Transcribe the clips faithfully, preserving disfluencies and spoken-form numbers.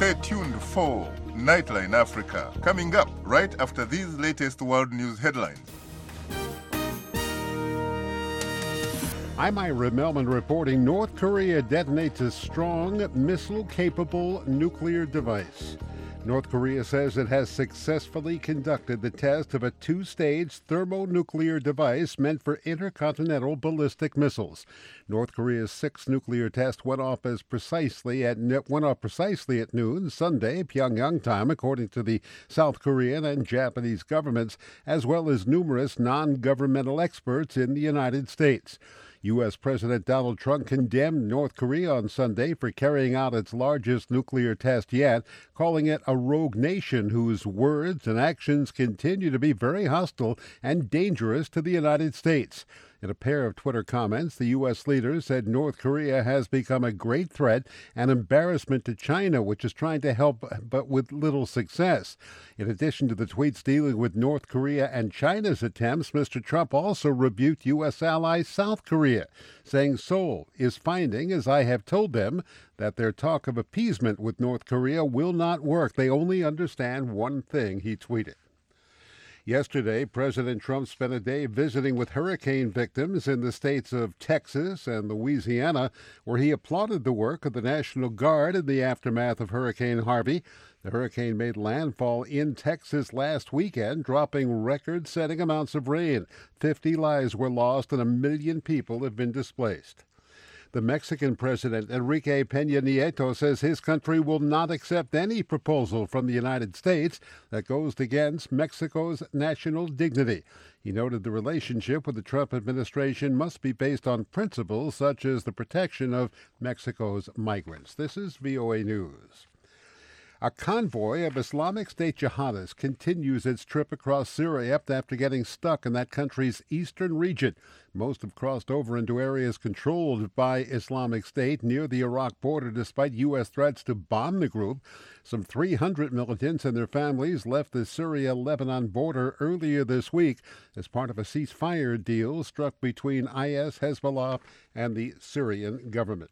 Stay tuned for Nightline Africa, coming up right after these latest world news headlines. I'm Ira Melman reporting North Korea detonates a strong missile-capable nuclear device. North Korea says it has successfully conducted the test of a two-stage thermonuclear device meant for intercontinental ballistic missiles. North Korea's sixth nuclear test went off as precisely at went off precisely at noon Sunday, Pyongyang time, according to the South Korean and Japanese governments, as well as numerous non-governmental experts in the United States. U S. President Donald Trump condemned North Korea on Sunday for carrying out its largest nuclear test yet, calling it a rogue nation whose words and actions continue to be very hostile and dangerous to the United States. In a pair of Twitter comments, the U S leader said North Korea has become a great threat and embarrassment to China, which is trying to help but with little success. In addition to the tweets dealing with North Korea and China's attempts, Mister Trump also rebuked U S ally South Korea, saying Seoul is finding, as I have told them, that their talk of appeasement with North Korea will not work. They only understand one thing, he tweeted. Yesterday, President Trump spent a day visiting with hurricane victims in the states of Texas and Louisiana, where he applauded the work of the National Guard in the aftermath of Hurricane Harvey. The hurricane made landfall in Texas last weekend, dropping record-setting amounts of rain. Fifty lives were lost and a million people have been displaced. The Mexican president, Enrique Peña Nieto, says his country will not accept any proposal from the United States that goes against Mexico's national dignity. He noted the relationship with the Trump administration must be based on principles such as the protection of Mexico's migrants. This is V O A News. A convoy of Islamic State jihadists continues its trip across Syria after getting stuck in that country's eastern region. Most have crossed over into areas controlled by Islamic State near the Iraq border despite U S threats to bomb the group. Some three hundred militants and their families left the Syria-Lebanon border earlier this week as part of a ceasefire deal struck between I S, Hezbollah, and the Syrian government.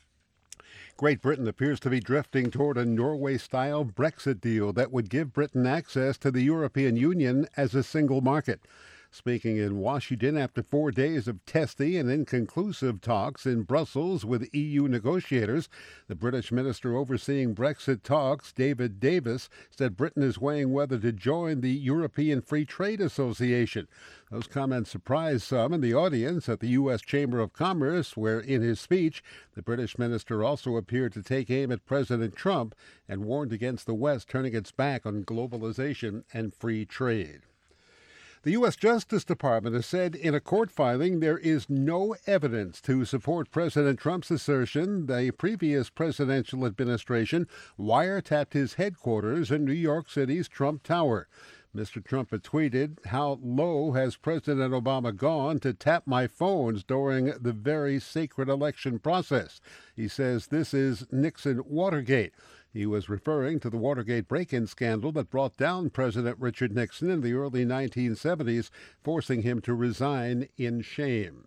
Great Britain appears to be drifting toward a Norway-style Brexit deal that would give Britain access to the European Union as a single market. Speaking in Washington after four days of testy and inconclusive talks in Brussels with E U negotiators, the British minister overseeing Brexit talks, David Davis, said Britain is weighing whether to join the European Free Trade Association. Those comments surprised some in the audience at the U S Chamber of Commerce, where in his speech, the British minister also appeared to take aim at President Trump and warned against the West turning its back on globalization and free trade. The U S Justice Department has said in a court filing there is no evidence to support President Trump's assertion the previous presidential administration wiretapped his headquarters in New York City's Trump Tower. Mister Trump had tweeted, "How low has President Obama gone to tap my phones during the very sacred election process?" He says this is Nixon Watergate. He was referring to the Watergate break-in scandal that brought down President Richard Nixon in the early nineteen seventies, forcing him to resign in shame.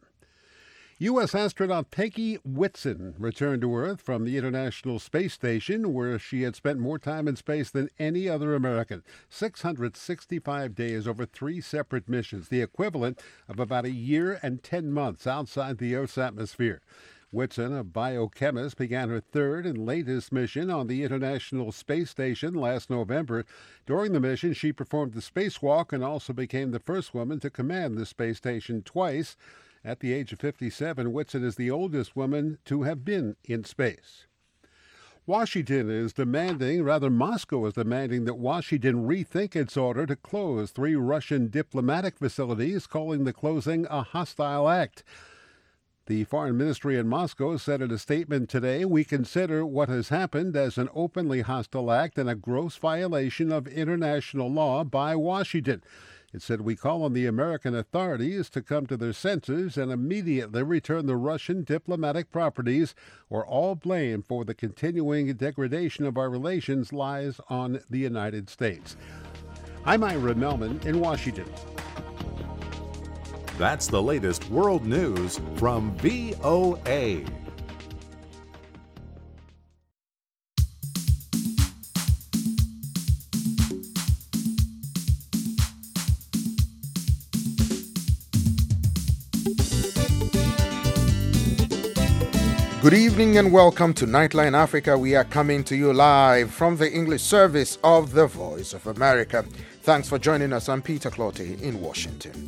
U S astronaut Peggy Whitson returned to Earth from the International Space Station, where she had spent more time in space than any other American. six hundred sixty-five days over three separate missions, the equivalent of about a year and ten months outside the Earth's atmosphere. Whitson, a biochemist, began her third and latest mission on the International Space Station last November. During the mission, she performed the spacewalk and also became the first woman to command the space station twice. At the age of fifty-seven, Whitson is the oldest woman to have been in space. Washington is demanding, rather Moscow is demanding that Washington rethink its order to close three Russian diplomatic facilities, calling the closing a hostile act. The Foreign Ministry in Moscow said in a statement today, "We consider what has happened as an openly hostile act and a gross violation of international law by Washington." It said, "We call on the American authorities to come to their senses and immediately return the Russian diplomatic properties, or all blame for the continuing degradation of our relations lies on the United States." I'm Ira Melman in Washington. That's the latest world news from V O A. Good evening and welcome to Nightline Africa. We are coming to you live from the English service of the Voice of America. Thanks for joining us. I'm Peter Clottey in Washington.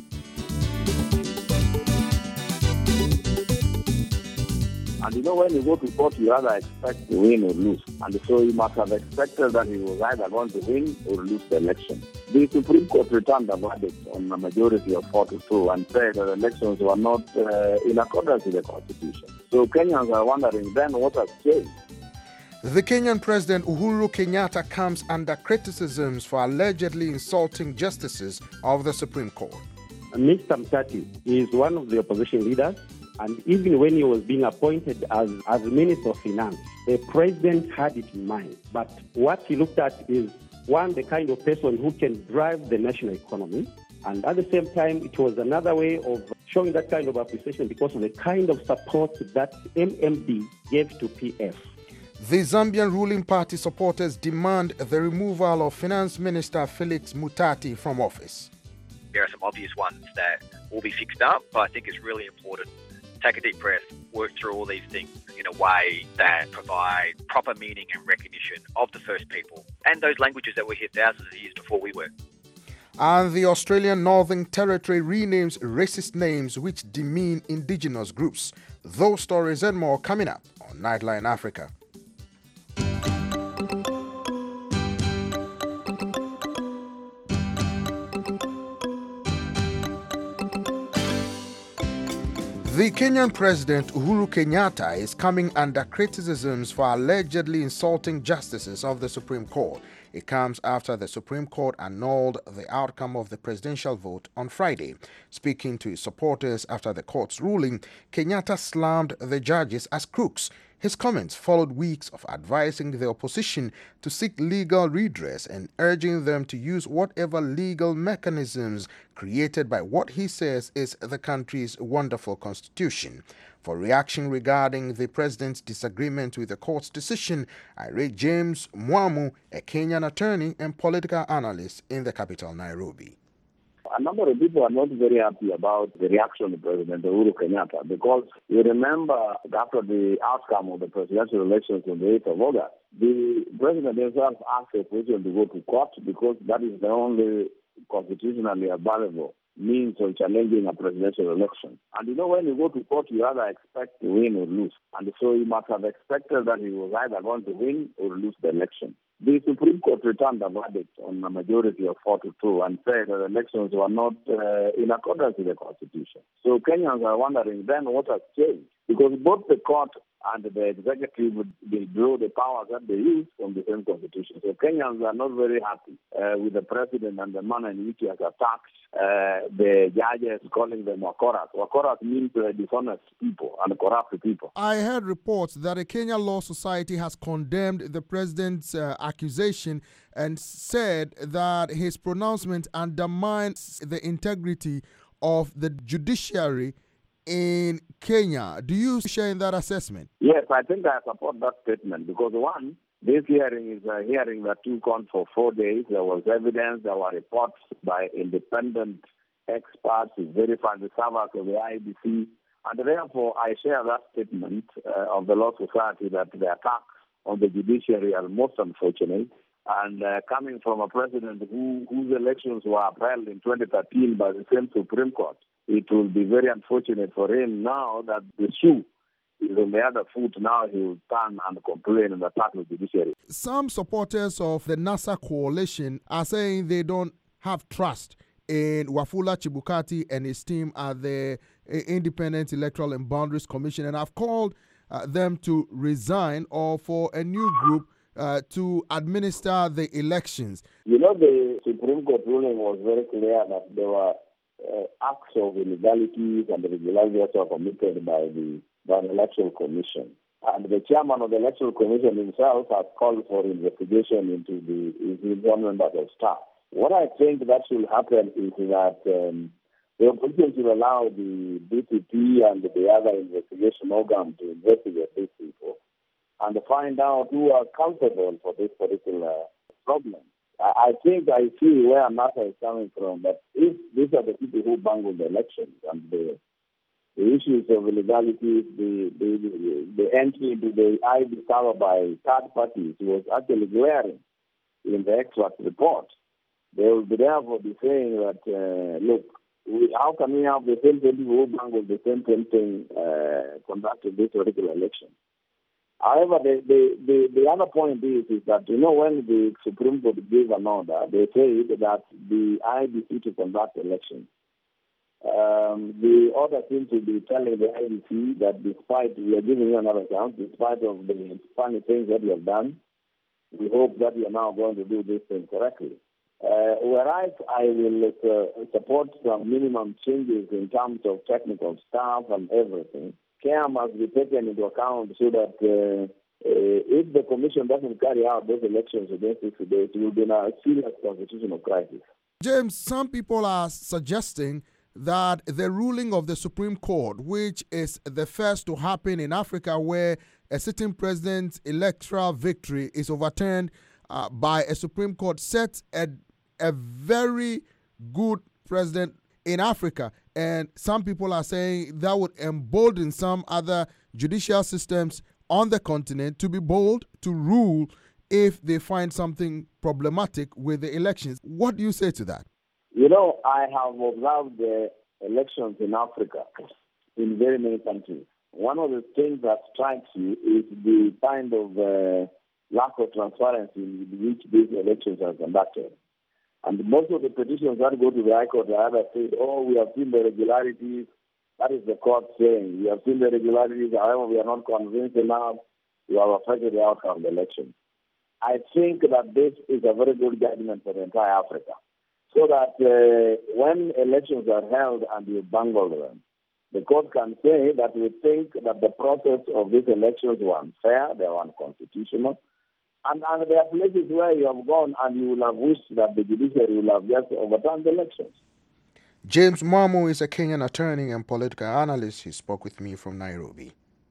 And you know, when you go to court, you either expect to win or lose. And so you must have expected that he was either going to win or lose the election. The Supreme Court returned a verdict on a majority of four to two and said that the elections were not uh, in accordance with the Constitution. So Kenyans are wondering then what has changed. The Kenyan President Uhuru Kenyatta comes under criticisms for allegedly insulting justices of the Supreme Court. Mister Mtati is one of the opposition leaders, and even when he was being appointed as, as Minister of Finance, the President had it in mind. But what he looked at is, one, the kind of person who can drive the national economy, and at the same time, it was another way of showing that kind of appreciation because of the kind of support that M M D gave to P F. The Zambian ruling party supporters demand the removal of Finance Minister Felix Mutati from office. There are some obvious ones that will be fixed up, but I think it's really important. Take a deep breath, work through all these things in a way that provide proper meaning and recognition of the First People and those languages that were here thousands of years before we were. And the Australian Northern Territory renames racist names which demean indigenous groups. Those stories and more coming up on Nightline Africa. The Kenyan President Uhuru Kenyatta is coming under criticisms for allegedly insulting justices of the Supreme Court. It comes after the Supreme Court annulled the outcome of the presidential vote on Friday. Speaking to his supporters after the court's ruling, Kenyatta slammed the judges as crooks. His comments followed weeks of advising the opposition to seek legal redress and urging them to use whatever legal mechanisms created by what he says is the country's wonderful constitution. For reaction regarding the president's disagreement with the court's decision, I read James Mwamu, a Kenyan attorney and political analyst in the capital, Nairobi. A number of people are not very happy about the reaction of President Uhuru Kenyatta because you remember after the outcome of the presidential elections on the eighth of August, the president himself asked the opposition to go to court because that is the only constitutionally available means of challenging a presidential election. And you know, when you go to court, you either expect to win or lose. And so you must have expected that he was either going to win or lose the election. The Supreme Court returned a verdict on a majority of four to two and said that the elections were not uh, in accordance with the Constitution. So Kenyans are wondering then what has changed, because both the court and the executive would they draw the powers that they use from the same Constitution. So Kenyans are not very happy uh, with the president and the manner in which he has attacked uh, the judges, calling them wakoras. Wakoras means uh, dishonest people and corrupt people. I heard reports that a Kenya Law Society has condemned the president's uh, accusation and said that his pronouncement undermines the integrity of the judiciary in Kenya. Do you share in that assessment? Yes, I think I support that statement because, one, this hearing is a hearing that took on for four days. There was evidence, there were reports by independent experts who verified the servers of the I B C, and therefore I share that statement uh, of the Law Society that the attacks on the judiciary are most unfortunate. And uh, coming from a president who, whose elections were upheld in twenty thirteen by the same Supreme Court, it will be very unfortunate for him now that the shoe is on the other foot. Now he will turn and complain and attack the judiciary. Some supporters of the NASA coalition are saying they don't have trust in Wafula Chebukati and his team at the Independent Electoral and Boundaries Commission, and have called uh, them to resign or for a new group Uh, to administer the elections. You know, the Supreme Court ruling was very clear that there were uh, acts of illegalities and irregularities were committed by the, by the Electoral Commission. And the chairman of the Electoral Commission himself has called for investigation into the individual members of staff. What I think that should happen is that um, the opposition should allow the D P P and the other investigation organ to investigate these people and find out who are accountable for this particular problem. I think I see where NASA is coming from, that if these are the people who bungled the elections and the, the issues of illegality, the, the, the, the entry into the I D server by third parties was actually glaring in the extract report. They will be therefore be saying that, uh, look, we, how can we have the same twenty who bank with the same thing uh, conducting this particular election? However, the, the, the, the other point is, is that, you know, when the Supreme Court gave an order, they said that the I B C to conduct elections. Um, the order seems to be telling the I B C that despite, we are giving you another chance, despite of the funny things that you have done, we hope that you are now going to do this thing correctly. Uh, whereas I will uh, support some minimum changes in terms of technical staff and everything, care must be taken into account so that uh, uh, if the commission doesn't carry out those elections within sixty days, it will be in a serious constitutional crisis. James, some people are suggesting that the ruling of the Supreme Court, which is the first to happen in Africa where a sitting president's electoral victory is overturned uh, by a Supreme Court, sets a, a very good precedent in Africa. And some people are saying that would embolden some other judicial systems on the continent to be bold to rule if they find something problematic with the elections. What do you say to that? You know, I have observed the elections in Africa in very many countries. One of the things that strikes you is the kind of uh, lack of transparency with which these elections are conducted. And most of the petitions that go to the High Court are either said, oh, we have seen the irregularities. That is the court saying, we have seen the irregularities, however, we are not convinced enough. We have affected the outcome of the election. I think that this is a very good judgment for the entire Africa. So that uh, when elections are held and you bungle them, the court can say that we think that the process of these elections were unfair, they were unconstitutional, and, and there are places where you have gone and you will have wished that the judiciary will have just overturned the elections. James Mwamu is a Kenyan attorney and political analyst. He spoke with me from Nairobi.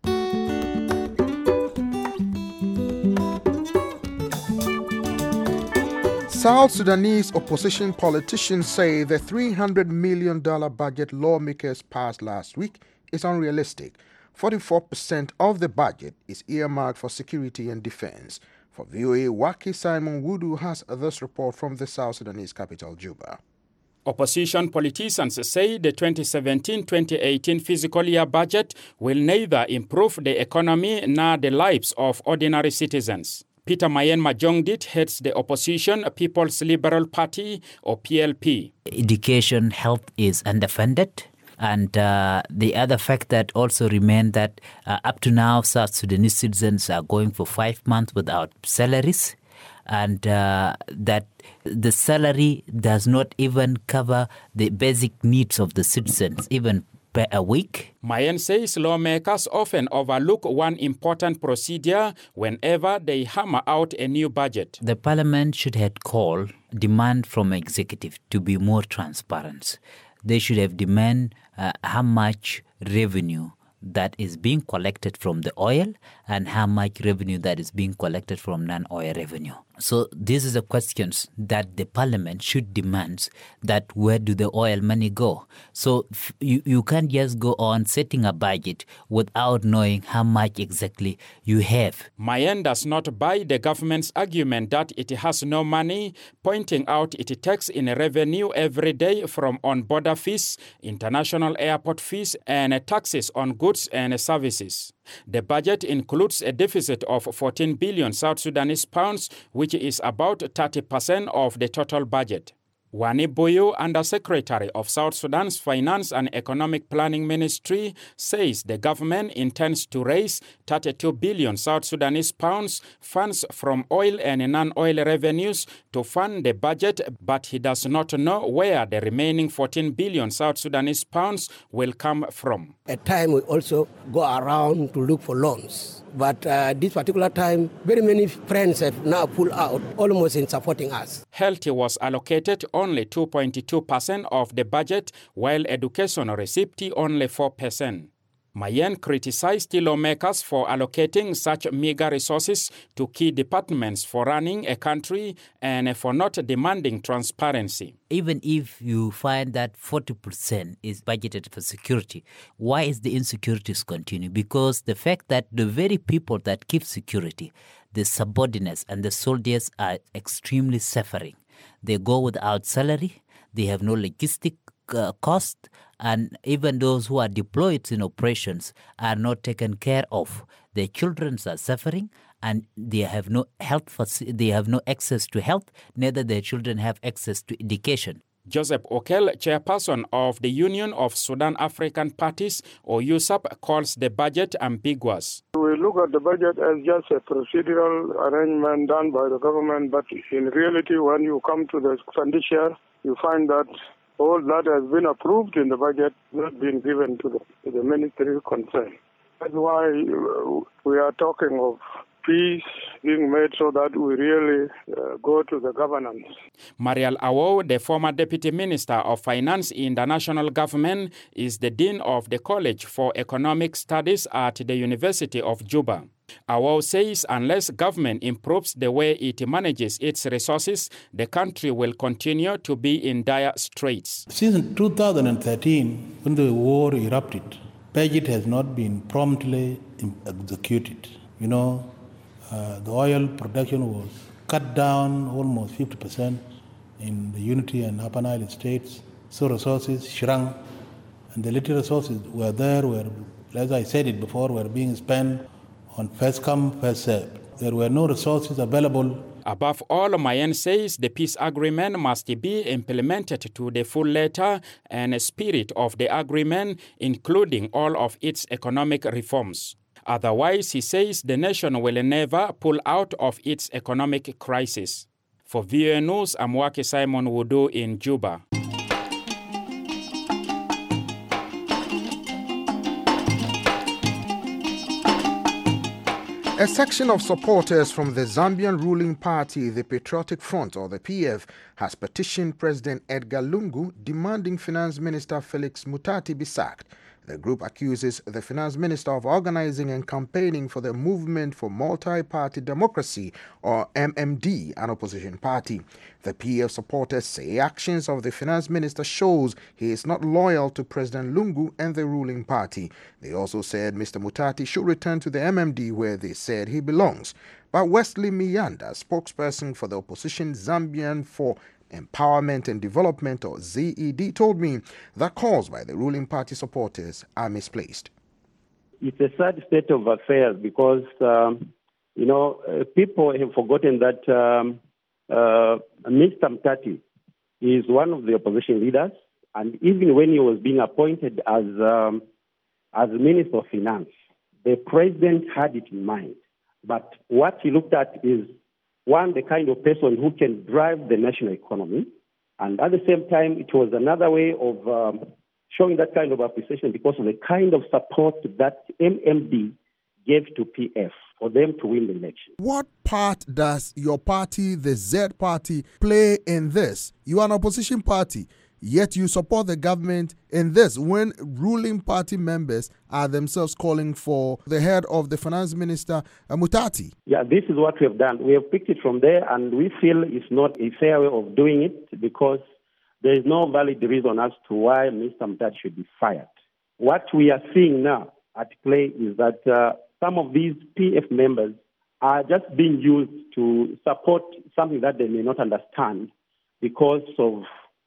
South Sudanese opposition politicians say the three hundred million dollars budget lawmakers passed last week is unrealistic. forty-four percent of the budget is earmarked for security and defense. For V O A, Waki Simon Wudu has this report from the South Sudanese capital, Juba. Opposition politicians say the twenty seventeen twenty eighteen fiscal year budget will neither improve the economy nor the lives of ordinary citizens. Peter Mayen Majongdit heads the opposition People's Liberal Party, or P L P. Education, health is underfunded. And uh, the other fact that also remains that uh, up to now, South Sudanese citizens are going for five months without salaries. And uh, that the salary does not even cover the basic needs of the citizens, even per a week. Mayen says lawmakers often overlook one important procedure whenever they hammer out a new budget. The parliament should have called demand from executive to be more transparent. They should have demand uh, how much revenue that is being collected from the oil and how much revenue that is being collected from non-oil revenue. So this is the questions that the parliament should demand, that where do the oil money go? So f- you, you can't just go on setting a budget without knowing how much exactly you have. Mayen does not buy the government's argument that it has no money, pointing out it takes in revenue every day from on-border fees, international airport fees, and taxes on goods and services. The budget includes a deficit of fourteen billion South Sudanese pounds, which is about thirty percent of the total budget. Wani Boyo, Undersecretary of South Sudan's Finance and Economic Planning Ministry, says the government intends to raise thirty-two billion South Sudanese pounds funds from oil and non-oil revenues to fund the budget, but he does not know where the remaining fourteen billion South Sudanese pounds will come from. At times we also go around to look for loans. But uh, this particular time, very many friends have now pulled out, almost in supporting us. Health was allocated only two point two percent of the budget, while education received only four percent. Mayen criticized lawmakers for allocating such meager resources to key departments for running a country and for not demanding transparency. Even if you find that forty percent is budgeted for security, why is the insecurities continue? Because the fact that the very people that give security, the subordinates and the soldiers, are extremely suffering. They go without salary, they have no logistic uh, cost, and even those who are deployed in operations are not taken care of. Their children are suffering, and they have no health. They have no access to health. Neither their children have access to education. Joseph Okel, chairperson of the Union of Sudan African Parties, or U S A P, calls the budget ambiguous. We look at the budget as just a procedural arrangement done by the government, but in reality, when you come to the expenditure, you find that all that has been approved in the budget has not been given to the, to the ministry concerned. That's why we are talking of peace being made so that we really uh, go to the governance. Marial Awo, the former Deputy Minister of Finance in the national government, is the Dean of the College for Economic Studies at the University of Juba. Awo says unless government improves the way it manages its resources, the country will continue to be in dire straits. Since two thousand thirteen, when the war erupted, budget has not been promptly executed. You know, uh, the oil production was cut down almost fifty percent in the Unity and Upper Nile states, so resources shrunk, and the little resources were there, were, as I said it before, were being spent on first come, first served. There were no resources available. Above all, Mayen says the peace agreement must be implemented to the full letter and spirit of the agreement, including all of its economic reforms. Otherwise, he says the nation will never pull out of its economic crisis. For V O A News, I'm Waki Simon Wudu in Juba. A section of supporters from the Zambian ruling party, the Patriotic Front, or the P F, has petitioned President Edgar Lungu demanding Finance Minister Felix Mutati be sacked. The group accuses the Finance Minister of organizing and campaigning for the Movement for Multi-Party Democracy, or M M D, an opposition party. The P F supporters say actions of the Finance Minister shows he is not loyal to President Lungu and the ruling party. They also said Mister Mutati should return to the M M D where they said he belongs. But Wesley Miyanda, spokesperson for the opposition Zambian for Empowerment and Development, or Z E D, told me that calls by the ruling party supporters are misplaced. It's a sad state of affairs because, um, you know, uh, people have forgotten that um, uh, Mister Mutati is one of the opposition leaders, and even when he was being appointed as, um, as Minister of Finance, the president had it in mind. But what he looked at is, one, the kind of person who can drive the national economy. And at the same time, it was another way of um, showing that kind of appreciation because of the kind of support that M M D gave to P F for them to win the election. What part does your party, the Z Party, play in this? You are an opposition party, yet you support the government in this when ruling party members are themselves calling for the head of the finance minister, uh, Mutati. Yeah, this is what we have done. We have picked it from there, and we feel it's not a fair way of doing it because there is no valid reason as to why Mister Mutati should be fired. What we are seeing now at play is that uh, some of these P F members are just being used to support something that they may not understand because of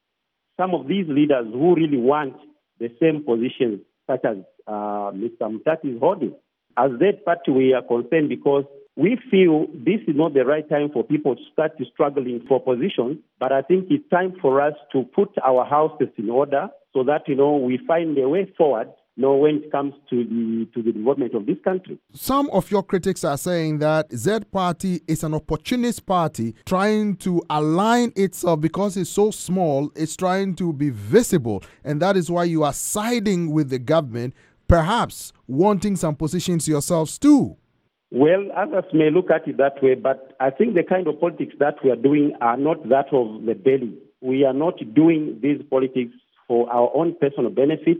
some of these leaders who really want the same positions such as uh, Mister Mutati is holding. As that party, we are concerned because we feel this is not the right time for people to start struggling for positions, but I think it's time for us to put our houses in order so that, you know, we find a way forward, you know, when it comes to the to the development of this country. Some of your critics are saying that Z Party is an opportunist party trying to align itself because it's so small, it's trying to be visible, and that is why you are siding with the government, perhaps wanting some positions yourselves too. Well, others may look at it that way, but I think the kind of politics that we are doing are not that of the belly. We are not doing these politics for our own personal benefit,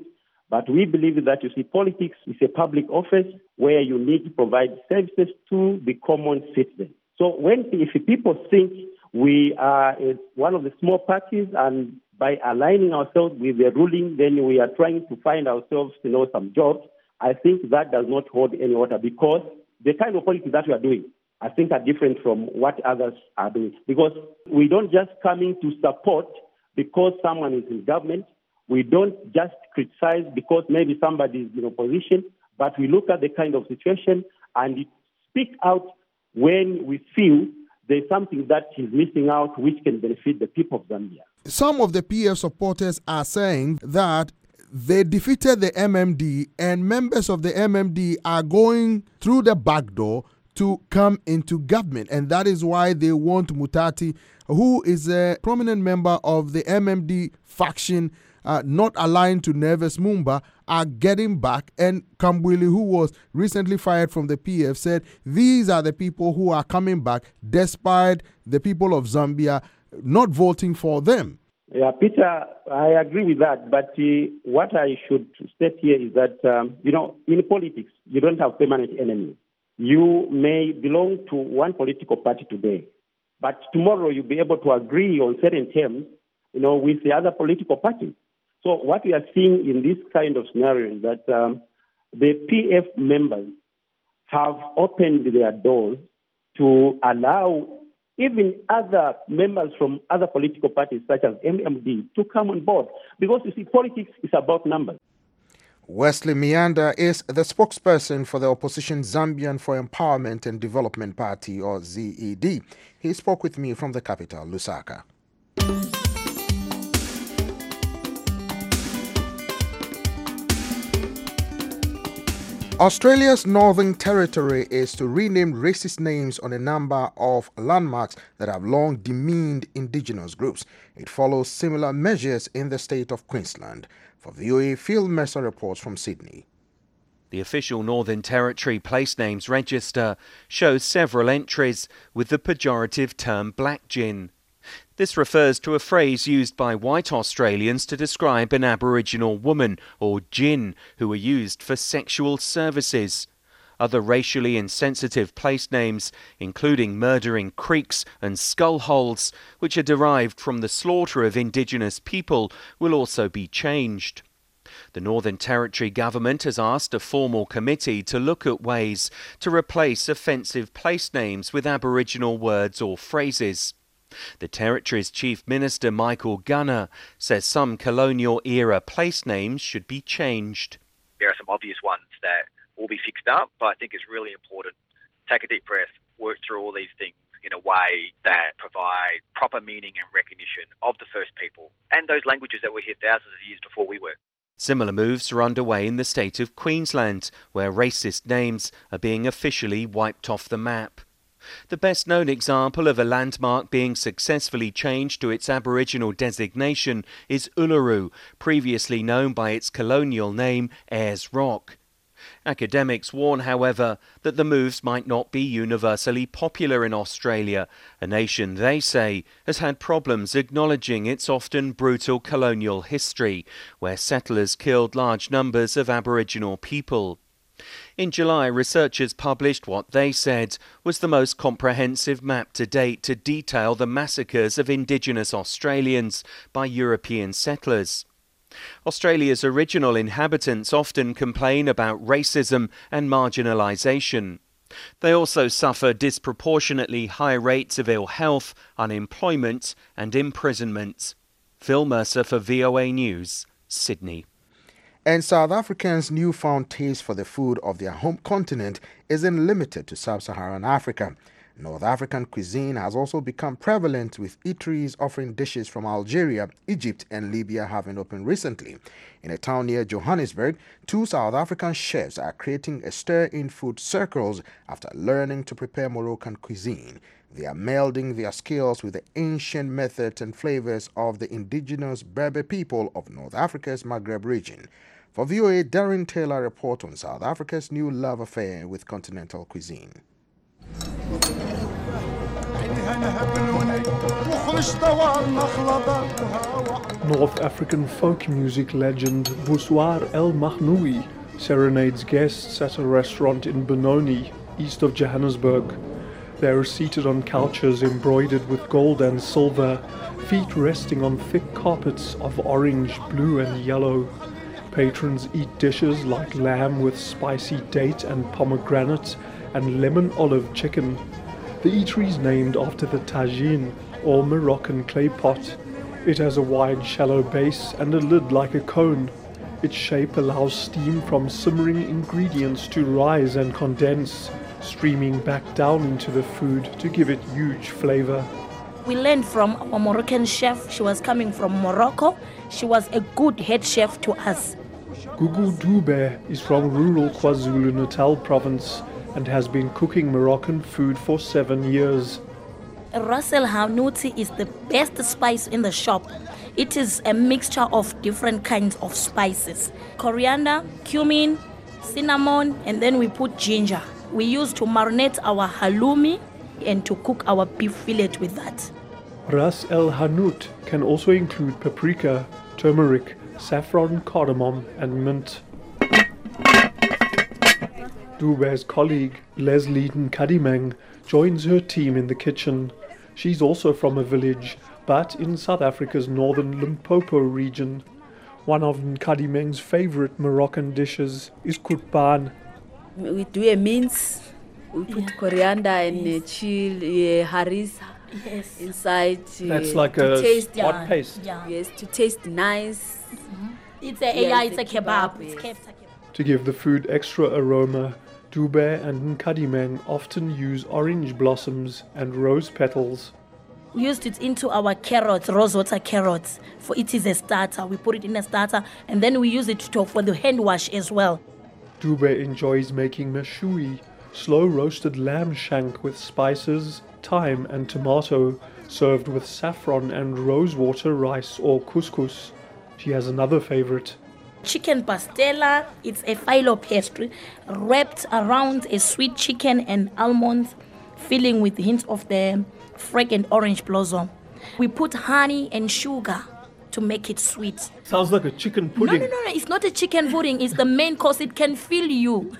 But we believe that, you see, politics is a public office where you need to provide services to the common citizen. So when if people think we are one of the small parties and by aligning ourselves with the ruling, then we are trying to find ourselves, you know, some jobs, I think that does not hold any water, because the kind of politics that we are doing, I think, are different from what others are doing. Because we don't just come in to support because someone is in government. We don't just criticize because maybe somebody is in opposition, but we look at the kind of situation and speak out when we feel there's something that is missing out which can benefit the people of Zambia. Some of the P F supporters are saying that they defeated the M M D and members of the M M D are going through the back door to come into government, and that is why they want Mutati, who is a prominent member of the M M D faction, uh, not aligned to Nervous Mumba, are getting back. And Kambwili, who was recently fired from the P F, said these are the people who are coming back despite the people of Zambia not voting for them. Yeah, Peter, I agree with that. But uh, what I should state here is that, um, you know, in politics, you don't have permanent enemies. You may belong to one political party today, but tomorrow you'll be able to agree on certain terms, you know, with the other political party. So what we are seeing in this kind of scenario is that um, the P F members have opened their doors to allow even other members from other political parties, such as M M D, to come on board. Because, you see, politics is about numbers. Wesley Mianda is the spokesperson for the opposition Zambian for Empowerment and Development Party, or Z E D. He spoke with me from the capital, Lusaka. Australia's Northern Territory is to rename racist names on a number of landmarks that have long demeaned indigenous groups. It follows similar measures in the state of Queensland. For V O A, Phil Mercer reports from Sydney. The official Northern Territory Place Names Register shows several entries with the pejorative term black gin. This refers to a phrase used by white Australians to describe an Aboriginal woman, or gin, who are used for sexual services. Other racially insensitive place names, including murdering creeks and skull holes, which are derived from the slaughter of Indigenous people, will also be changed. The Northern Territory government has asked a formal committee to look at ways to replace offensive place names with Aboriginal words or phrases. The Territory's Chief Minister, Michael Gunner, says some colonial-era place names should be changed. There are some obvious ones that will be fixed up, but I think it's really important. Take a deep breath, work through all these things in a way that provide proper meaning and recognition of the First People and those languages that were here thousands of years before we were. Similar moves are underway in the state of Queensland, where racist names are being officially wiped off the map. The best-known example of a landmark being successfully changed to its Aboriginal designation is Uluru, previously known by its colonial name Ayers Rock. Academics warn, however, that the moves might not be universally popular in Australia, a nation they say has had problems acknowledging its often brutal colonial history, where settlers killed large numbers of Aboriginal people. In July, researchers published what they said was the most comprehensive map to date to detail the massacres of Indigenous Australians by European settlers. Australia's original inhabitants often complain about racism and marginalisation. They also suffer disproportionately high rates of ill health, unemployment and imprisonment. Phil Mercer for V O A News, Sydney. And South Africans' newfound taste for the food of their home continent isn't limited to sub-Saharan Africa. North African cuisine has also become prevalent, with eateries offering dishes from Algeria, Egypt and Libya having opened recently. In a town near Johannesburg, two South African chefs are creating a stir in food circles after learning to prepare Moroccan cuisine. They are melding their skills with the ancient methods and flavors of the indigenous Berber people of North Africa's Maghreb region. For V O A, Darren Taylor reports on South Africa's new love affair with continental cuisine. North African folk music legend Boussoir El Mahnoui serenades guests at a restaurant in Benoni, east of Johannesburg. They are seated on couches embroidered with gold and silver, feet resting on thick carpets of orange, blue and yellow. Patrons eat dishes like lamb with spicy date and pomegranate and lemon olive chicken. The eatery is named after the tagine, or Moroccan clay pot. It has a wide, shallow base and a lid like a cone. Its shape allows steam from simmering ingredients to rise and condense, streaming back down into the food to give it huge flavor. We learned from our Moroccan chef. She was coming from Morocco. She was a good head chef to us. Gugu Dube is from rural KwaZulu-Natal province and has been cooking Moroccan food for seven years. Ras El Hanout is the best spice in the shop. It is a mixture of different kinds of spices. Coriander, cumin, cinnamon, and then we put ginger. We use to marinate our halloumi and to cook our beef fillet with that. Ras El Hanout can also include paprika, turmeric, saffron, cardamom, and mint. Dube's colleague, Leslie Nkadimeng, joins her team in the kitchen. She's also from a village, but in South Africa's northern Limpopo region. One of Nkadimeng's favorite Moroccan dishes is koetbaan. We do a mince, we put yeah. coriander and yes. uh, chili, uh, harissa yes. inside. Uh, That's like a taste, hot yeah. paste. Yeah. Yes, to taste nice. Mm-hmm. It's a, yeah, yeah, it's, it's a kebab. kebab. It's kebab. To give the food extra aroma, Dube and Nkadimeng often use orange blossoms and rose petals. We used it into our carrots, rosewater carrots, for it is a starter. We put it in a starter and then we use it to, for the hand wash as well. Dube enjoys making meshoui, slow roasted lamb shank with spices, thyme and tomato, served with saffron and rosewater rice or couscous. She has another favorite. Chicken pastella, it's a phyllo pastry wrapped around a sweet chicken and almonds, filling with hints of the fragrant orange blossom. We put honey and sugar to make it sweet. Sounds like a chicken pudding. No, no, no, no, it's not a chicken pudding. It's the main course. It can fill you.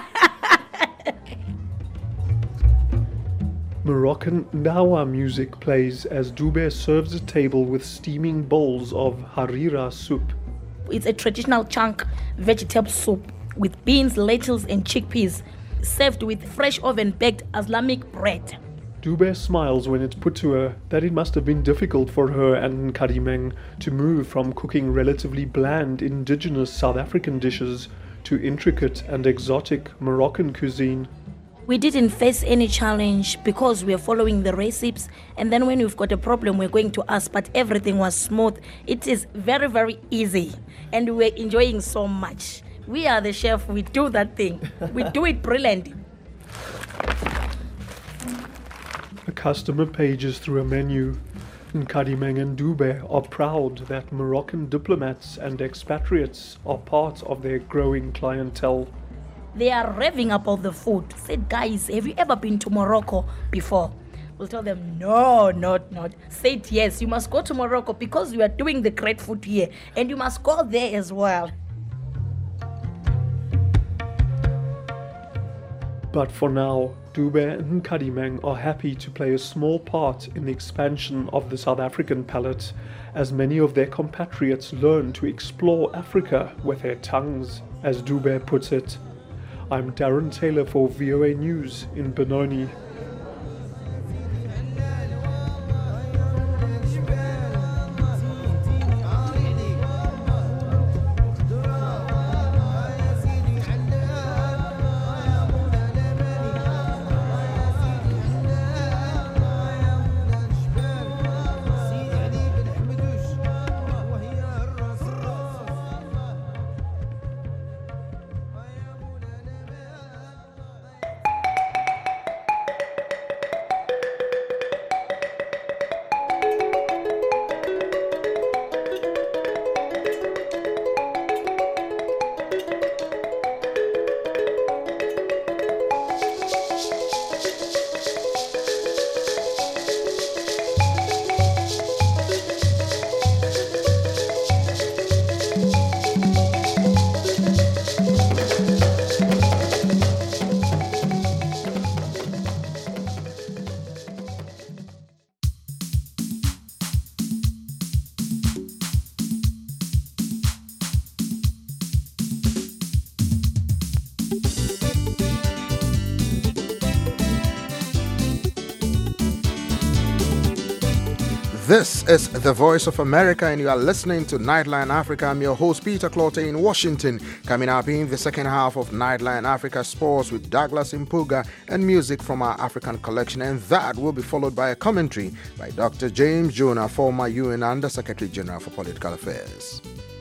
Moroccan Nawa music plays as Dube serves a table with steaming bowls of harira soup. It's a traditional chunk vegetable soup with beans, lentils and chickpeas, served with fresh oven-baked Islamic bread. Dube smiles when it's put to her that it must have been difficult for her and Nkadimeng to move from cooking relatively bland indigenous South African dishes to intricate and exotic Moroccan cuisine. We didn't face any challenge because we are following the recipes, and then when we've got a problem we're going to ask, but everything was smooth. It is very, very easy and we're enjoying so much. We are the chef, we do that thing. We do it brilliantly. A customer pages through a menu. Nkadimeng and Dube are proud that Moroccan diplomats and expatriates are part of their growing clientele. They are raving about the food. Said, guys, have you ever been to Morocco before? We'll tell them, no, not, not. Said, yes, you must go to Morocco because we are doing the great food here. And you must go there as well. But for now, Dube and Nkadimeng are happy to play a small part in the expansion of the South African palate, as many of their compatriots learn to explore Africa with their tongues, as Dube puts it. I'm Darren Taylor for V O A News in Benoni. This is the Voice of America, and you are listening to Nightline Africa. I'm your host, Peter Clotte in Washington. Coming up in the second half of Nightline Africa Sports with Douglas Impuga and music from our African collection, and that will be followed by a commentary by Doctor James Jonah, former U N Under-Secretary General for Political Affairs.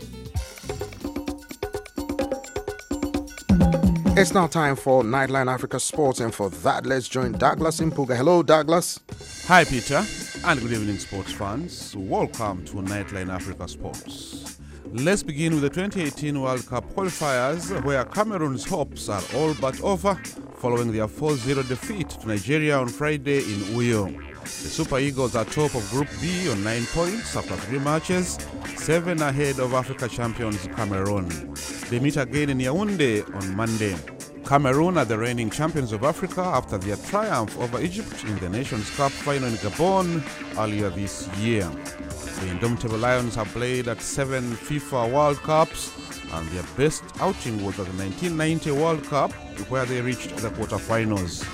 It's now time for Nightline Africa Sports, and for that, let's join Douglas Impuga. Hello, Douglas. Hi, Peter, and good evening, sports fans. Welcome to Nightline Africa Sports. Let's begin with the twenty eighteen World Cup qualifiers, where Cameroon's hopes are all but over following their four zero defeat to Nigeria on Friday in Uyo. The Super Eagles are top of Group B on nine points after three matches, seven ahead of Africa champions Cameroon. They meet again in Yaoundé on Monday. Cameroon are the reigning champions of Africa after their triumph over Egypt in the Nations Cup final in Gabon earlier this year. The indomitable Lions have played at seven FIFA World Cups, and their best outing was at the nineteen ninety World Cup, where they reached the quarterfinals.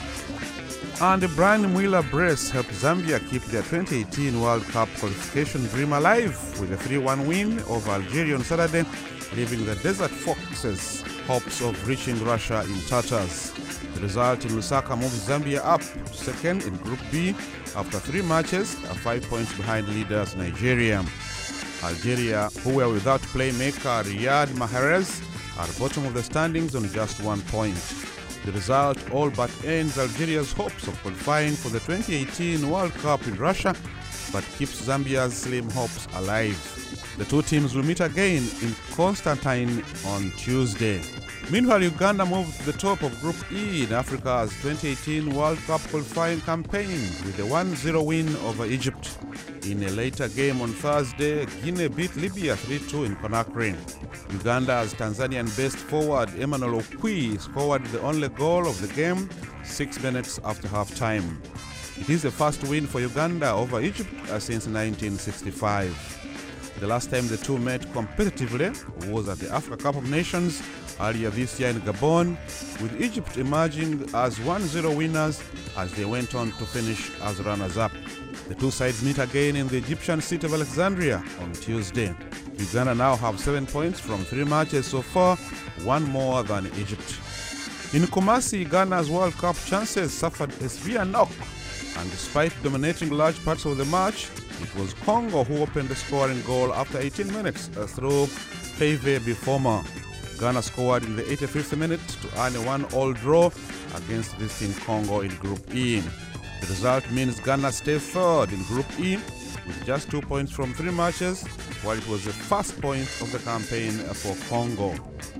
And the Brian Mwila brace helped Zambia keep their twenty eighteen World Cup qualification dream alive with a three one win over Algeria on Saturday, leaving the Desert Foxes hopes of reaching Russia in tatters. The result in Lusaka moves Zambia up to second in Group B after three matches, are five points behind leaders Nigeria. Algeria, who were without playmaker Riyad Mahrez, are bottom of the standings on just one point. The result all but ends Algeria's hopes of qualifying for the twenty eighteen World Cup in Russia, but keeps Zambia's slim hopes alive. The two teams will meet again in Constantine on Tuesday. Meanwhile, Uganda moved to the top of Group E in Africa's twenty eighteen World Cup qualifying campaign with a one zero win over Egypt. In a later game on Thursday, Guinea beat Libya three two in Conakry. Uganda's Tanzanian-based forward Emmanuel Okwi scored the only goal of the game six minutes after half-time. It is the first win for Uganda over Egypt since nineteen sixty-five. The last time the two met competitively was at the Africa Cup of Nations earlier this year in Gabon, with Egypt emerging as one zero winners as they went on to finish as runners-up. The two sides meet again in the Egyptian city of Alexandria on Tuesday. Uganda now have seven points from three matches so far, one more than Egypt. In Kumasi, Ghana's World Cup chances suffered a severe knock, and despite dominating large parts of the match, it was Congo who opened the scoring goal after eighteen minutes through Peve Bifoma. Ghana scored in the eighty-fifth minute to earn a one-all draw against visiting Congo in Group E. The result means Ghana stay third in Group E with just two points from three matches, while it was the first point of the campaign for Congo.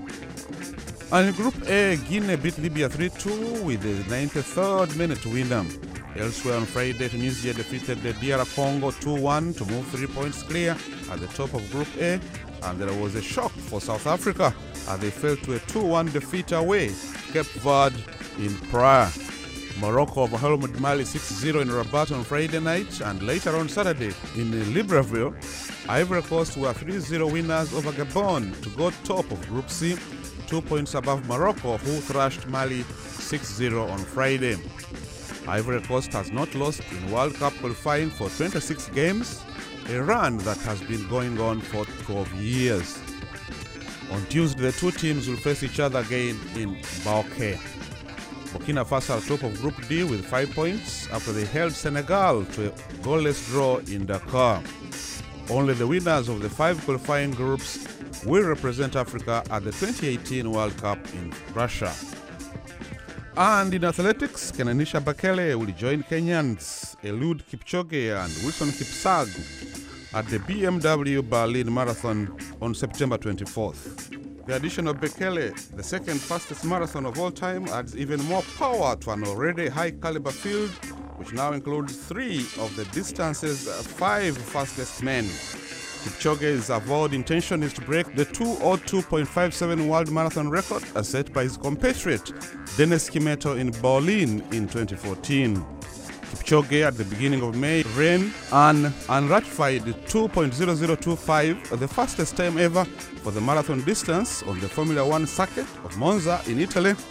And in Group A, Guinea beat Libya three two with the ninety-third minute winner. Elsewhere on Friday, Tunisia defeated the D R Congo two one to move three points clear at the top of Group A, and there was a shock for South Africa as they fell to a two one defeat away Cape Verde in Praia. Morocco overwhelmed Mali six zero in Rabat on Friday night, and later on Saturday in Libreville, Ivory Coast were three zero winners over Gabon to go top of Group C, two points above Morocco, who thrashed Mali six zero on Friday. Ivory Coast has not lost in World Cup qualifying for twenty-six games, a run that has been going on for twelve years. On Tuesday, the two teams will face each other again in Bouake. Burkina Faso are top of Group D with five points after they held Senegal to a goalless draw in Dakar. Only the winners of the five qualifying groups will represent Africa at the twenty eighteen World Cup in Russia. And in athletics, Kenanisha Bekele will join Kenyans Eliud Kipchoge and Wilson Kipsang at the B M W Berlin Marathon on September twenty-fourth. The addition of Bekele, the second fastest marathon of all time, adds even more power to an already high-caliber field, which now includes three of the distance's five fastest men. Kipchoge's avowed intention is to break the two oh two point five seven world marathon record as set by his compatriot Dennis Kimeto in Berlin in twenty fourteen. Kipchoge at the beginning of May ran an unratified two point zero zero two five, the fastest time ever for the marathon distance on the Formula One circuit of Monza in Italy,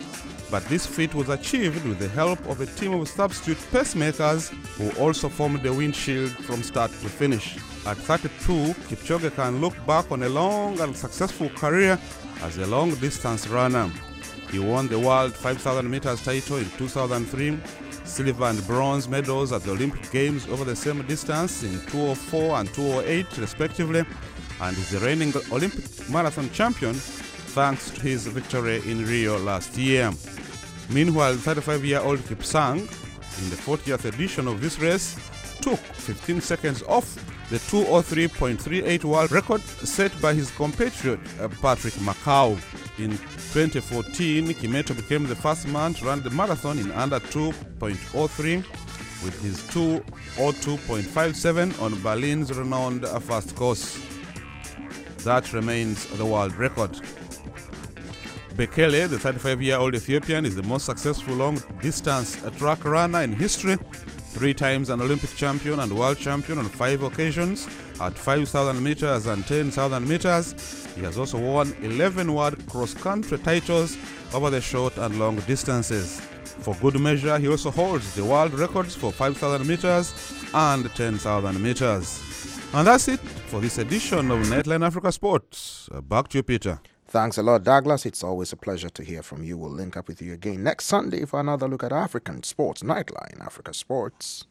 but this feat was achieved with the help of a team of substitute pacemakers who also formed the windshield from start to finish. At thirty-two, Kipchoge can look back on a long and successful career as a long-distance runner. He won the World five thousand meters title in two thousand three, silver and bronze medals at the Olympic Games over the same distance in two oh four and two oh eight respectively, and is the reigning Olympic marathon champion thanks to his victory in Rio last year. Meanwhile, thirty-five-year-old Kipsang, in the fortieth edition of this race, took fifteen seconds off the two oh three point three eight world record set by his compatriot uh, Patrick Macau. In twenty fourteen, Kimeto became the first man to run the marathon in under two point oh three with his two oh two point five seven on Berlin's renowned fast course. That remains the world record. Bekele, the thirty-five-year-old Ethiopian, is the most successful long-distance track runner in history, three times an Olympic champion and world champion on five occasions at five thousand meters and ten thousand meters. He has also won eleven world cross-country titles over the short and long distances. For good measure, he also holds the world records for five thousand meters and ten thousand meters. And that's it for this edition of Nightline Africa Sports. Back to you, Peter. Thanks a lot, Douglas. It's always a pleasure to hear from you. We'll link up with you again next Sunday for another look at African sports. Nightline Africa Sports.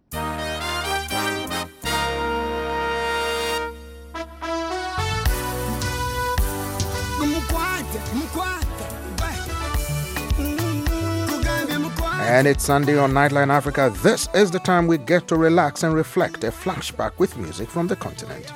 And it's Sunday on Nightline Africa. This is the time we get to relax and reflect, a flashback with music from the continent.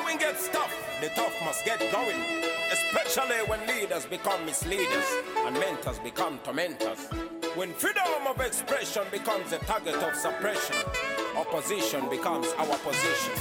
going gets tough, the tough must get going. Especially when leaders become misleaders and mentors become tormentors. When freedom of expression becomes a target of suppression, opposition becomes our position.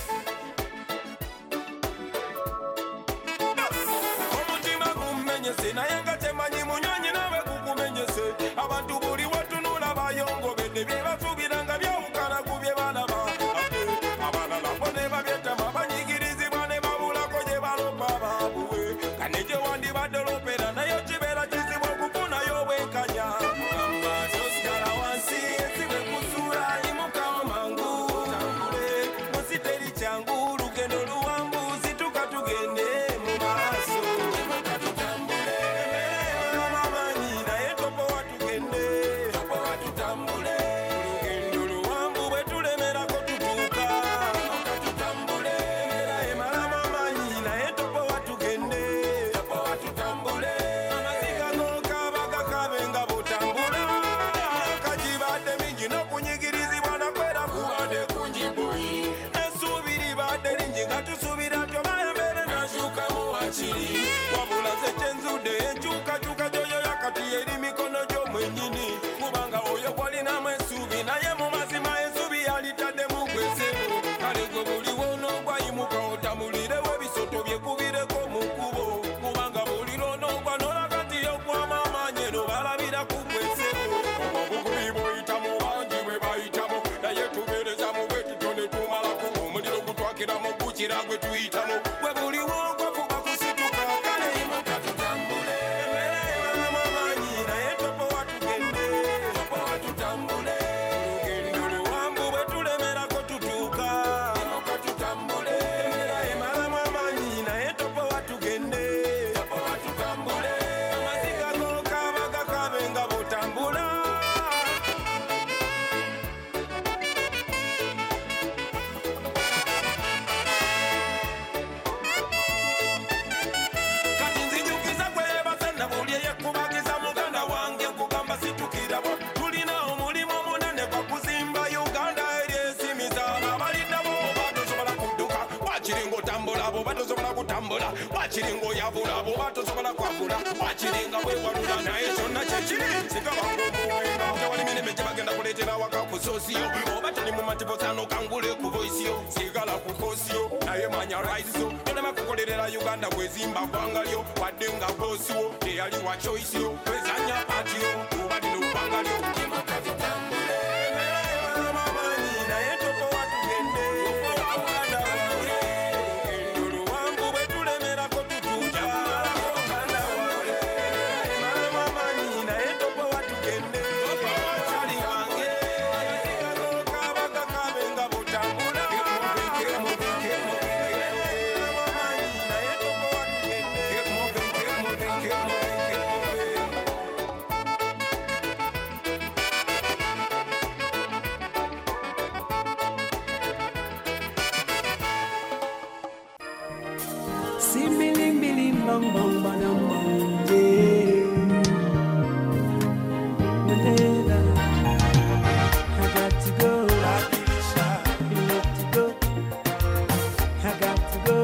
Abantu buli watunula bayongo bende byebasubiranga byawukana ku bye baana ba abalala bo ne babyetama banyigirizibwa ne babulako gye balomba baabuwe kane gye wandibadde lopera nayo kibeera kizibu okufunayo obwenkanya mugamba tosigala wansi esibe kusuula imukawo mangu tambule musiteri kyangu lugendo luwanvu situka tugende mu maaso imuka tutambule mamanyi naye topo watugende topo watutambule lugendo luwanvu bwe tulemerako tutuuka imuka tutambule emala mamanyi naye topo watugende topo watutambule amaziga gokaba gakabe nga butambula kagibadde mingi n'okunyigirizibwa nakwera kubadde kunjiboyi essuubiri badde lingi nga tusuubira tyobayembere nashukamu wakiri wabula nze kyenzudde enkyukakyuka gyoyo yakati eri mikono gy'omwennyini kubanga oyo gwalinamu essuubi naye mu mazima ensuubi yalitaddemu gwesebo kale gwe buliwo n'ogwayimuka otamulirewo ebisoto byekubireko mu kkubo kubanga buliro n'ogwa n'olaga nti yoggwamu amaanyi eno balabira ku gwesebo obukubi bw'oyitamu bangi bwe bayitamu naye tubeereza mu bwe tutyo ne tumalako omuliro gutwakiramu gukira gwe tuyitamu gwe buliwo gwafuba kusituka kale yimuka tutambule emmere ebalamu amaanyi naye topo watugende topo watutambule lugendo luwanvu bwe tulemerako tutuuka yimuka tutambule emmere ebalamu amaanyi naye topo watugende topo watutambule amaziga gokaba gakabe nga butambula kati nzijukiza kwebasa na buli eyekubagiza muganda wange nkugamba situkirabo tulina omulimu omunene gwa kuzimba uganda eri esimiza abaliddamu oba tosobola kudduka wakiri ng'otambula bw'oba tosobola kutambula wakiri ng'oyavula bw'oba tosobola kwavula wakiri nga weewalula naye kyonna kyekiri sikabangomuwenga tewali mirembe gye bagenda kuleetera waka ku soosiyo oba toli mu matibosano kangule ku voisiyo sigala ku koosiyo naye manya raisiyo tolema kukolerera uganda bwezimba ggwanga lyo wadde nga boosiwo teyali wa choisiyo twezanya patiyo oba lino ggwanga lyo imuka tutambule emera ebalamu amaanyi naye topo watugende topo waganda wange lugendo luwanvu bwe tulemerako tutuuka uganda wange ebalamu amaanyi naye topo watugende topo wakyali wange amaziga gokaba gakabe nga butambula ebalamu amaanyi naye topo watugende Simbiling biling bang bang banang bang yeah. Manila, I got to go. You have to go. I got to go.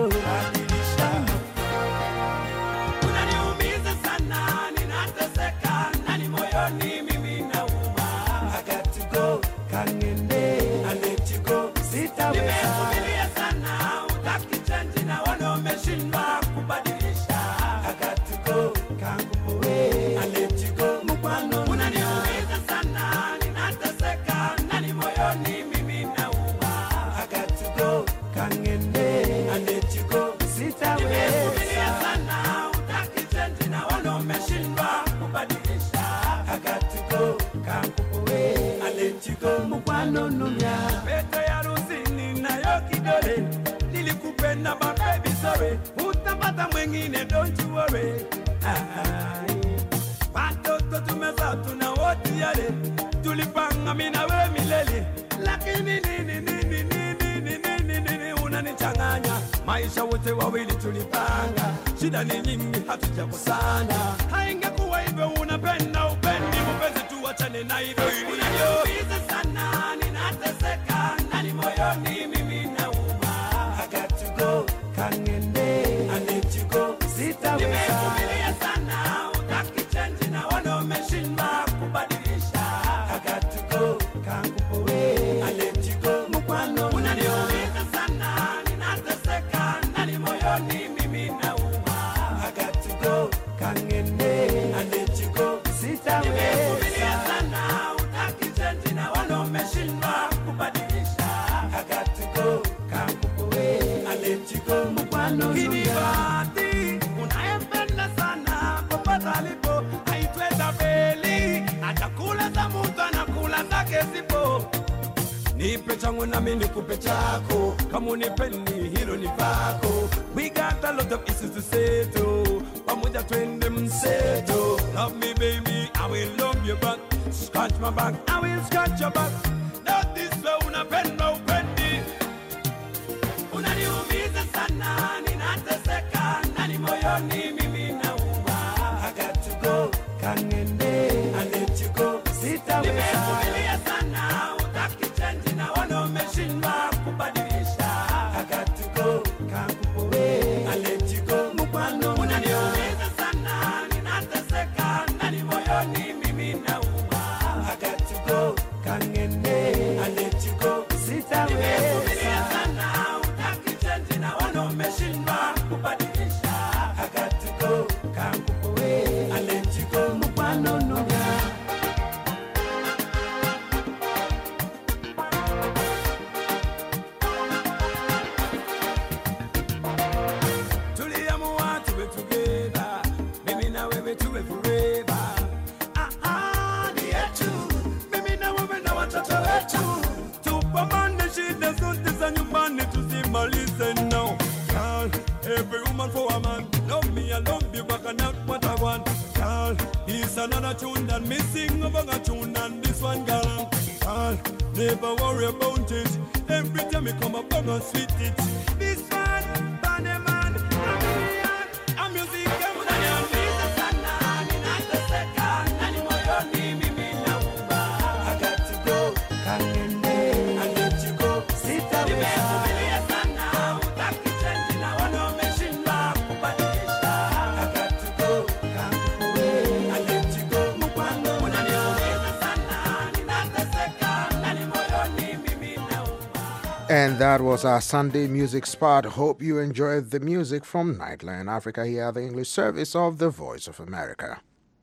Unaniumiza sana, ninateseka, nani moyoni mimi nauma. I got to go. Kangende, I let you go. Sitaweza. Nimevumilia sana, utaki change na wana umeshindwa kubadilisha. I got to go. Kangupoe, I let you go. Mkwano, unaniumiza sana, ninateseka, nani moyoni mimi nauma. I got to go. Kangende, I let you go. Sitaweza. Nimevumilia sana, utaki change na wana umeshindwa kubadilisha. I got to go. Kangupoe, I let you go. Mkwano numya. Pete ya rusini nayo kidole. Nilikupenda my baby sorry. Utapata mwengine don't you worry. Watoto tumezaa tuna wote yale. Tulipanga mimi na wewe milele. Lakini nini nini nini nini nini nini unanichanganya. Maisha wote wawili tulipanga. Shida ni nyingi hatujakosana. Haingekuwa hivyo unapenda upendi mpenzi tuachane na hivyo. Unaniumiza sana ninateseka. Nani moyoni mimi nauma. I got to go. Can nipe changu na mimi nikupe chako, kama unipeni hilo ni pako. We got a lot of issues to settle, pamoja twende mseto. Love me baby, I will love you back. Scratch my back, I will scratch your back. That is where unapenda upendi. Unaniumiza sana, ninateseka, nani moyoni mimi nauma. I got to go, kangende, I let you go, sitaweza. Nimevumilia sana, utaki change na wana umeshindwa kubadilisha. I got to go, kangupowe, I let you go, mkwano. Unaniumiza sana, ninateseka, nani moyoni mimi nauma. I got to go, kangende, I let you go, sitaweza. Nimevumilia sana, utaki change na wana umeshindwa kubadilisha. I got to go, kangupowe, I let you go, mkwano nunga. Tuliamua tuwe together, mimi na wewe tuwe forever. Ah ah, ni yetu, mimi na wewe na watoto wetu. Tupambane shida zote za nyumbani tusimalize now. Girl, every woman for a man, love me I love you, back and out what I want. Girl, it's another tune than missing over a tune and this one girl. Girl, never worry about it, every time you come up I'm gonna sweet it. This one, bad man, I'm music, I'm unaniumiza sana, ninateseka, nani moyoni mimi nauma. I got to go, kangende, I let you go, sitaweza. Nimevumilia sana, utaki change na wana umeshindwa kubadilisha. I got to go, kangupowe, I let you go, mkwano. Unaniumiza sana, ninateseka, nani moyoni mimi nauma. And that was our Sunday music spot. Hope you enjoyed the music from Nightline Africa here at the English service of the Voice of America.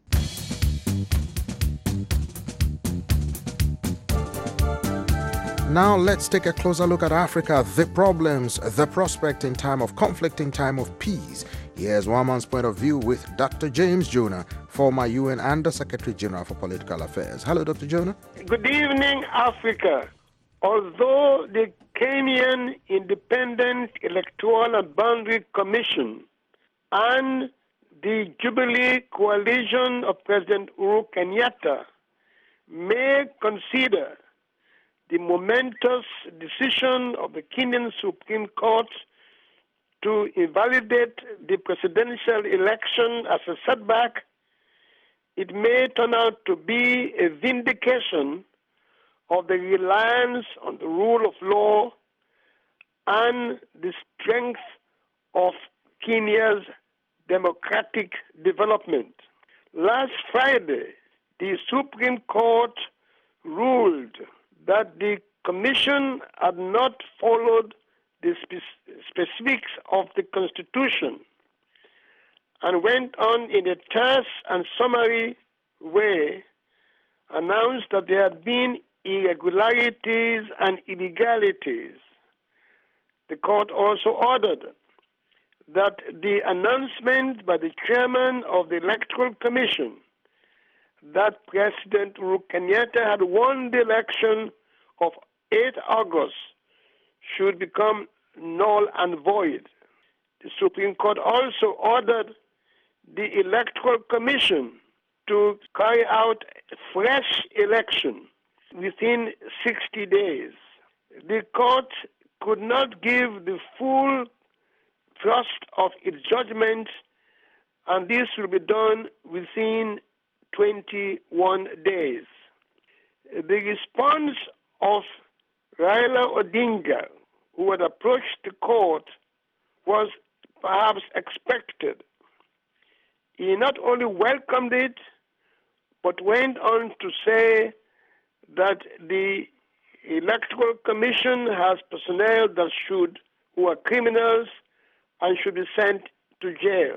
Now let's take a closer look at Africa, the problems, the prospect in time of conflict, in time of peace. Here's one man's point of view with Doctor James Jonah, former U N Under Secretary General for Political Affairs. Hello, Doctor Jonah. Good evening, Africa. Although the Kenyan Independent Electoral and Boundary Commission and the Jubilee Coalition of President Uhuru Kenyatta may consider the momentous decision of the Kenyan Supreme Court to invalidate the presidential election as a setback, it may turn out to be a vindication of the reliance on the rule of law and the strength of Kenya's democratic development. Last Friday, the Supreme Court ruled that the Commission had not followed the spe- specifics of the Constitution and went on in a terse and summary way, announced that there had been irregularities and illegalities. The court also ordered that the announcement by the chairman of the Electoral Commission that President Uhuru Kenyatta had won the election of the eighth of August should become null and void. The Supreme Court also ordered the Electoral Commission to carry out a fresh election within sixty days. The court could not give the full thrust of its judgment, and this will be done within twenty-one days. The response of Raila Odinga, who had approached the court, was perhaps expected. He not only welcomed it, but went on to say that the Electoral Commission has personnel that should, who are criminals and should be sent to jail.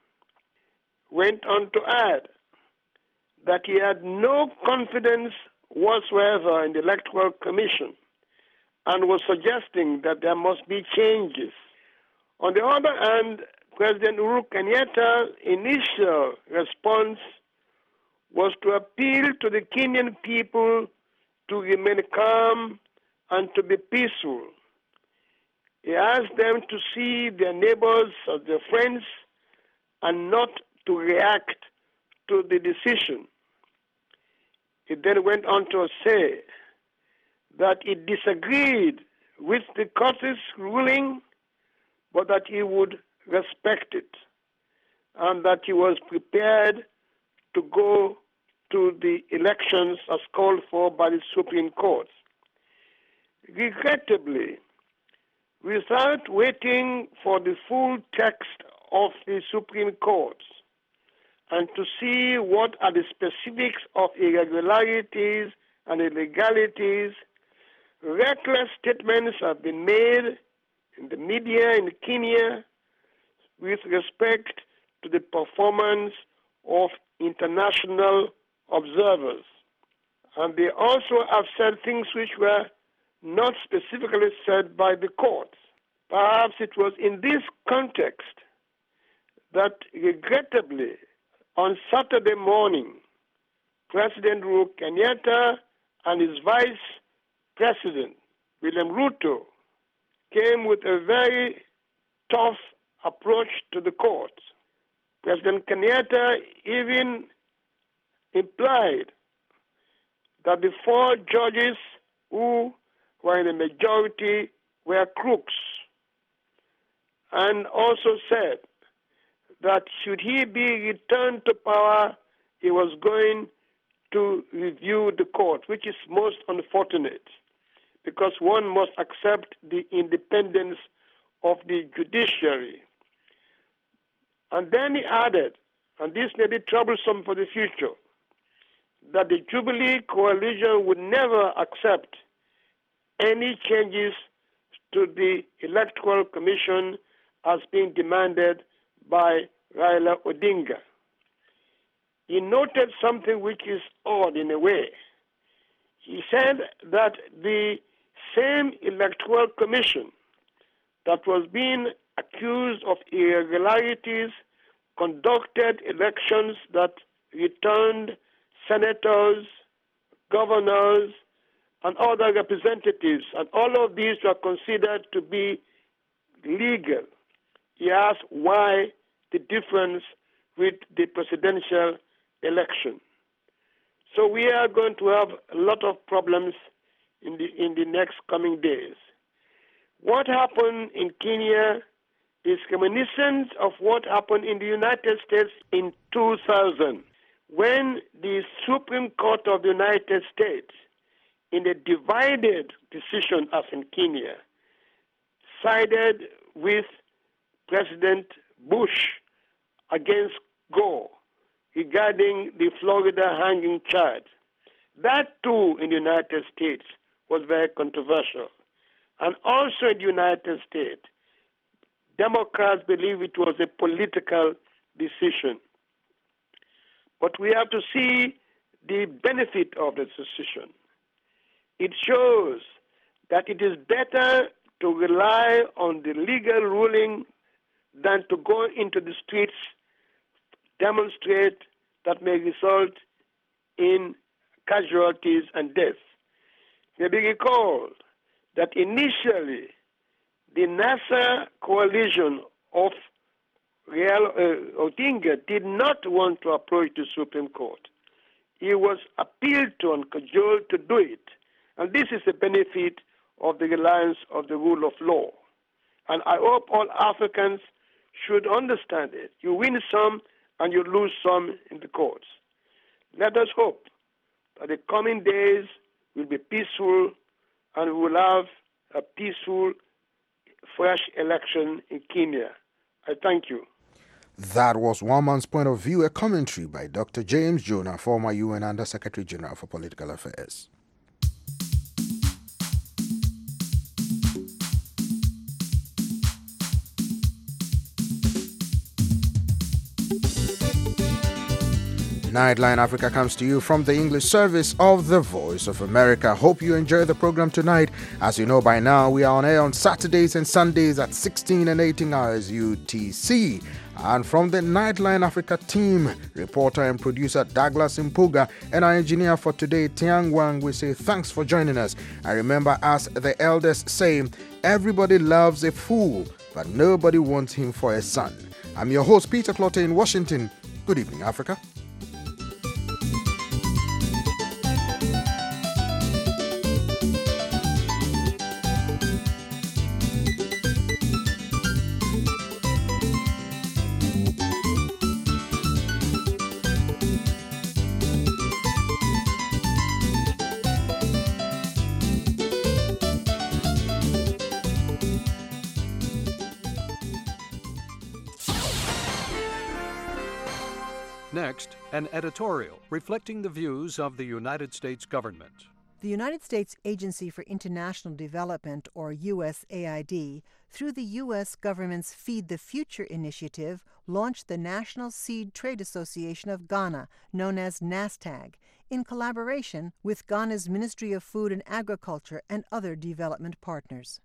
Went on to add that he had no confidence whatsoever in the Electoral Commission and was suggesting that there must be changes. On the other hand, President Uhuru Kenyatta's initial response was to appeal to the Kenyan people to remain calm and to be peaceful. He asked them to see their neighbors as their friends and not to react to the decision. He then went on to say that he disagreed with the court's ruling, but that he would respect it, and that he was prepared to go to the elections as called for by the Supreme Court. Regrettably, without waiting for the full text of the Supreme Court and to see what are the specifics of irregularities and illegalities, reckless statements have been made in the media in Kenya with respect to the performance of international observers. And they also have said things which were not specifically said by the court. Perhaps it was in this context that, regrettably, on Saturday morning, President Uhuru Kenyatta and his Vice President, William Ruto, came with a very tough approach to the court. President Kenyatta even implied that the four judges who were in the majority were crooks, and also said that should he be returned to power, he was going to review the court, which is most unfortunate, because one must accept the independence of the judiciary. And then he added, and this may be troublesome for the future, that the Jubilee coalition would never accept any changes to the Electoral Commission as being demanded by Raila Odinga. He noted something which is odd in a way. He said that the same Electoral Commission that was being accused of irregularities conducted elections that returned senators, governors, and other representatives, and all of these were considered to be legal. He asked why the difference with the presidential election. So we are going to have a lot of problems in the in the next coming days. What happened in Kenya is reminiscent of what happened in the United States in two thousand, when the Supreme Court of the United States, in a divided decision as in Kenya, sided with President Bush against Gore regarding the Florida hanging charge. That too in the United States was very controversial. And also in the United States, Democrats believe it was a political decision. But we have to see the benefit of the decision. It shows that it is better to rely on the legal ruling than to go into the streets, demonstrate, that may result in casualties and deaths. It may be recalled that initially the NASA coalition of Real uh, Odinga did not want to approach the Supreme Court. He was appealed to and cajoled to do it. And this is the benefit of the reliance of the rule of law. And I hope all Africans should understand it. You win some and you lose some in the courts. Let us hope that the coming days will be peaceful and we will have a peaceful, fresh election in Kenya. I thank you. That was one man's point of view, a commentary by Doctor James Jonah, former U N Under Secretary General for Political Affairs. Nightline Africa comes to you from the English service of the Voice of America. Hope you enjoy the program tonight. As you know by now, we are on air on Saturdays and Sundays at sixteen and eighteen hours U T C. And from the Nightline Africa team, reporter and producer Douglas Impuga and our engineer for today, Tiang Wang, we say thanks for joining us. I remember, as the elders say, everybody loves a fool, but nobody wants him for a son. I'm your host, Peter Clotte in Washington. Good evening, Africa. Next, an editorial reflecting the views of the United States government. The United States Agency for International Development, or U S A I D, through the U S government's Feed the Future initiative, launched the National Seed Trade Association of Ghana, known as NASTAG, in collaboration with Ghana's Ministry of Food and Agriculture and other development partners.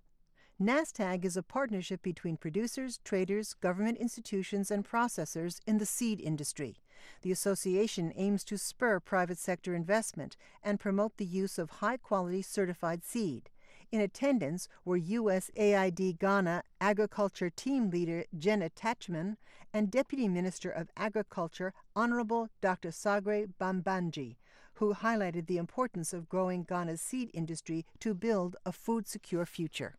NASTAG is a partnership between producers, traders, government institutions, and processors in the seed industry. The association aims to spur private sector investment and promote the use of high-quality certified seed. In attendance were U S A I D Ghana Agriculture Team Leader Jenna Tachman and Deputy Minister of Agriculture Honorable Doctor Sagre Bambanji, who highlighted the importance of growing Ghana's seed industry to build a food-secure future.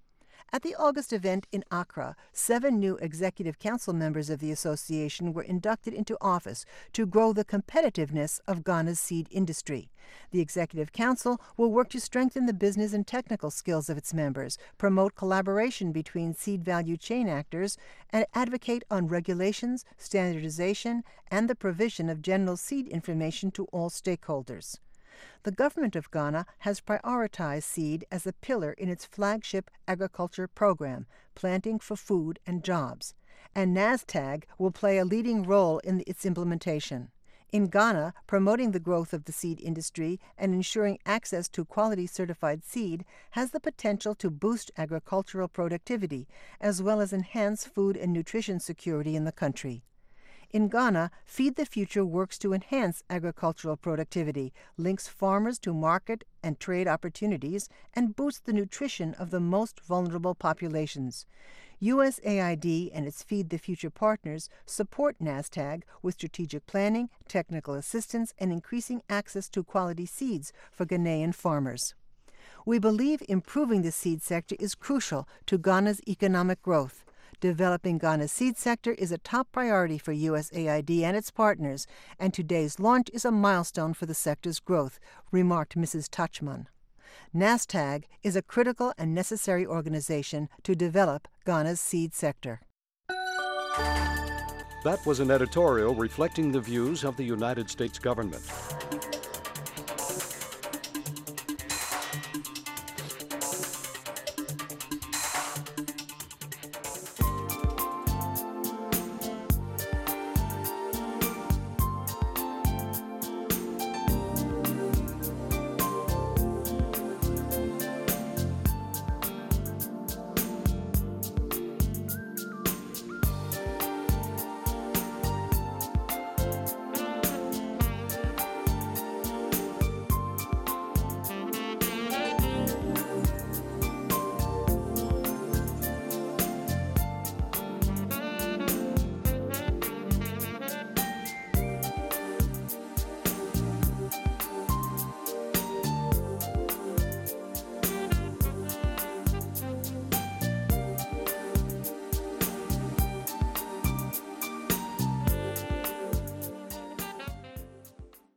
At the August event in Accra, seven new Executive Council members of the association were inducted into office to grow the competitiveness of Ghana's seed industry. The Executive Council will work to strengthen the business and technical skills of its members, promote collaboration between seed value chain actors, and advocate on regulations, standardization, and the provision of general seed information to all stakeholders. The government of Ghana has prioritized seed as a pillar in its flagship agriculture program, Planting for Food and Jobs, and NASTAG will play a leading role in its implementation. In Ghana, promoting the growth of the seed industry and ensuring access to quality certified seed has the potential to boost agricultural productivity, as well as enhance food and nutrition security in the country. In Ghana, Feed the Future works to enhance agricultural productivity, links farmers to market and trade opportunities, and boosts the nutrition of the most vulnerable populations. U S A I D and its Feed the Future partners support NASTAG with strategic planning, technical assistance, and increasing access to quality seeds for Ghanaian farmers. We believe improving the seed sector is crucial to Ghana's economic growth. Developing Ghana's seed sector is a top priority for U S A I D and its partners, and today's launch is a milestone for the sector's growth, remarked Missus Tachman. NASTAG is a critical and necessary organization to develop Ghana's seed sector. That was an editorial reflecting the views of the United States government.